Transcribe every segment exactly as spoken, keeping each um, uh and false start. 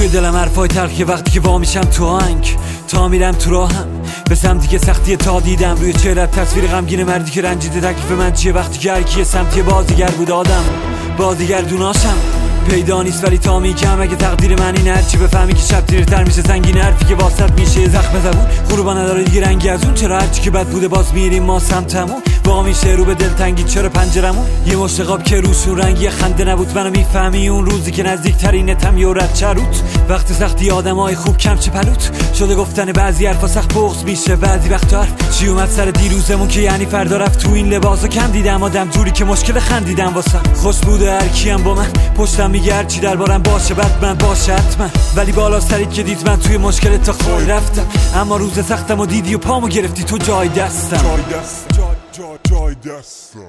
دلم حرفای تلخی وقتی که وا میشم تو آهنگ، تا میرم تو راهم به سمتی که سختی تا دیدم روی چهرت تصویر غمگین مردی که رنجیده. تکلیف من چیه وقتی که هر کی سمتی بازیگر بود آدم بازیگر دوناشم پیدا نیست، ولی تا میگم اگه تقدیر من این هرچی بفهمی که شب تیرتر میشه سنگین، حرفی که واسط میشه زخم زبون غروبا نداره دیگه رنگی از اون. چرا هرچی که بد بوده باز میریم ما سمتمون، وا میشه رو به دلتنگی چرا پنجرمون یه مشتقاب که روشون رنگی خنده نبود. منو میفهمی اون روزی که نزدیکترینتم یورت چروت، وقت سختی آدمای خوب کم چه پلوت شده گفتن بعضی حرفا سخت بغض میشه بعضی وقتا حرف چی اومد سر دیروزمون که یعنی فردا رفت. تو این لباسا کم دیدم آدم جوری که مشکل خندیدم واسم خوش بوده هر کیم با من پشتم میگه هر چی دربارم باشه بعد من باشه حتما، ولی بالا سری که دید من توی مشکل تا خود رفتم. اما روز سختم و دیدی و پامو گرفتی تو جای دستم جای دست جای جای جای دستم.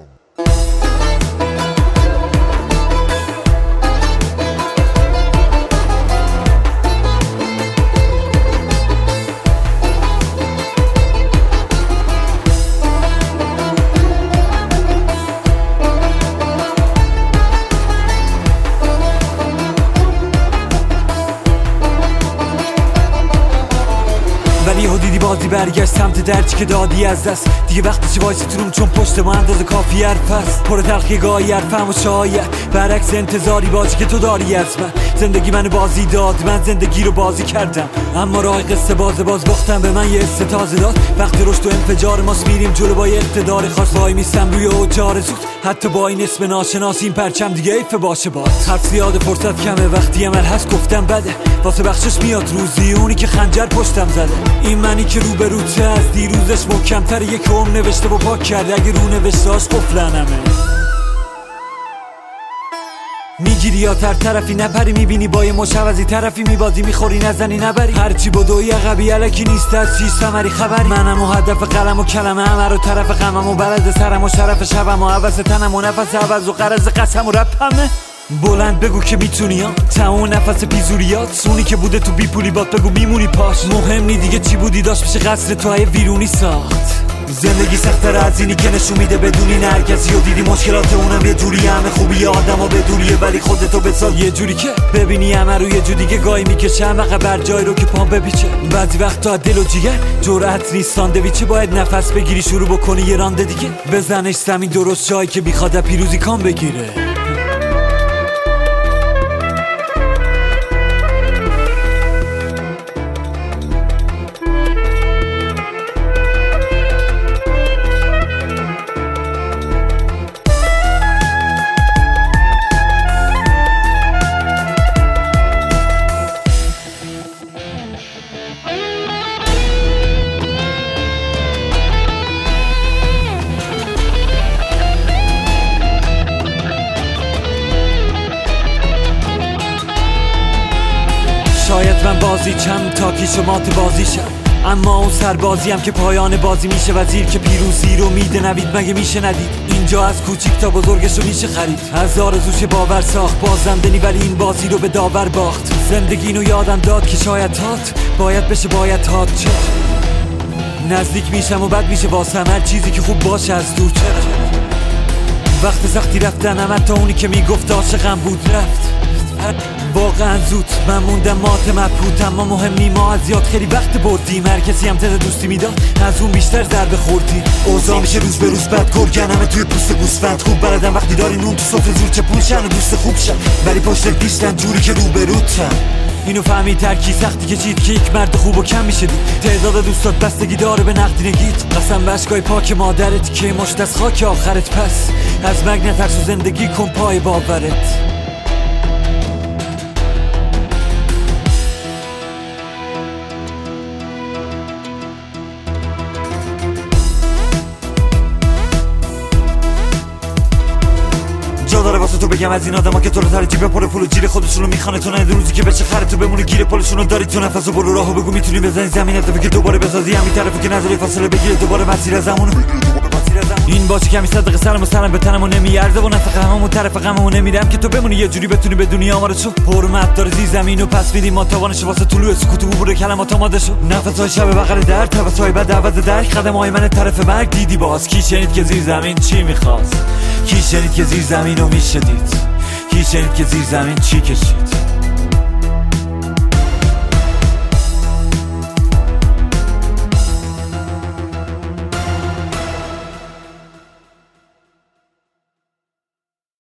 ولی یهو دیدی بازی برگشت سمت درچی که دادی از دست دیگه وقتی چه وایسی تو روم چون پشت ما اندازه کافی حرف هست پر تلخی گاهی حرفم و شاید برعکس انتظاری بازی که تو داری از من. زندگی منو بازی داد من زندگی رو بازی کردم، اما راه قصه باز باز باختم به من یه حس تازه داد. وقتی رشد و انفجار ماست میریم جلو با یه اقتدار خاص وای میستم روی اوج آرزوت، حتی با این اسم ناشناس این پرچم دیگه ایفه باشه باز. حرف زیاد فرصت کمه وقتی عمل هست گفتم بده واسه بخشش میاد روزی اونی که خنجر پشتم زده. این منی که رو به رو چه از دیروزش محکم‌تر یک عمر نوشته و پاک کرده اگه رو نوشتهاش قفلنمه. میگیری یا تر طرفی نپری میبینی با یه مشوزی طرفی میبازی میخوری نزنی نبری هرچی بدوی عقبی علکی نیست از چیز ثمری خبری. منم و هدف قلم و کلمه همه رو طرف غمم و بلد سرم و شرف شبم و عوض تنم و نفس عوض و قرض قسم و رپمه. بلند بگو که میتونی ها تمام نفس پیزوریات سونی که بوده تو بی پولی باد بگو میمونی پاش مهم نی دیگه چی بودی داشت میشه قصر تو های ویرونی ساخت. زندگی سخت‌تر از اینی که نشون میده بدونی نه هر کسی رو دیدی مشکلات اونم یه جوری همه خوبی آدم و بدونیه ولی خودتو بساز یه جوری که ببینی همه رو یه جوری که گاهی میکشه همه بر جای رو که پام بپیچه. بعضی وقتا دل و جیگر جرأت نیست ساندویچه باید نفس بگیری شروع بکنی یه رانده دیگه بزنش زمین درست جایی که بیخواد پیروزی کام بگیره. شاید من بازی چم تا کیش و مات بازیشم، اما اون سربازی هم که پایان بازی میشه وزیر که پیروزی رو میده نوید مگه میشه ندید. اینجا از کوچیک تا بزرگش رو میشه خرید از آرزوش باور ساخت بازنده نی ولی این بازی رو به داور باخت. زندگی اینو یادم داد که شاید هات باید بشه باید هات چه نزدیک میشم و بد میشه واسم هر چیزی که خوب باشه از دور چرا وقت سختی رفتنم حتی اونی که میگفت عاشقم بود رفت واقعا زود من موندم مات مبهوت اما مهم نی ما از یاد خیلی وقت بردیم هر کسی هم تز دوستی میداد از اون بیشتر ضربه خوردی. اوضاع میشه روز به روز بد گرگن همه توی پوست گوسفند خوب بلدم وقتی داری نون تو سفره زور چپون شن و دوست خوب شن ولی پشت پیشتن جوری که رو به روتن. اینو فهمید ترکی سختی کشید که یک مرد خوب و کم میشه دید تعداد دوستات بستگی داره به نقدینگیت قسم به اشکای پاک مادرت که مشت از خاک آخرت پس از مرگ نترس و زندگی کن پای باورت. جا داره واسه تو بگم از این آدما که تو رو تر جیب پر پول و جیر خودشونو میخوانه تو نه روزی که بشه خره تو بمونه گیر پولشونو داری تو نفسو برو راهو بگو میتونی بزنی زمین دفعه که دوباره بسازی همین طرفو که نذاری فاصله بگیره دوباره مسیر زمانو این باشه کمی صدق سرمو سرم به تنمو نمیارزه و نفق هممون طرف غممو نمیرم که تو بمونی یه جوری بتونی بدونی آمار تو حرمت داره زی زمینو پس میدیم ما توانش واسه طلوع سکوت و عبور کلمات آمادهشو نفسای شب بغل در تفسای بعد عوض درک قدم‌های من طرف مرگ دیدی باز کی شنید که زیر زمین چی میخواست کی شنید که زیر زمینو میشدید کی شنید که زیر زمین چی کشید.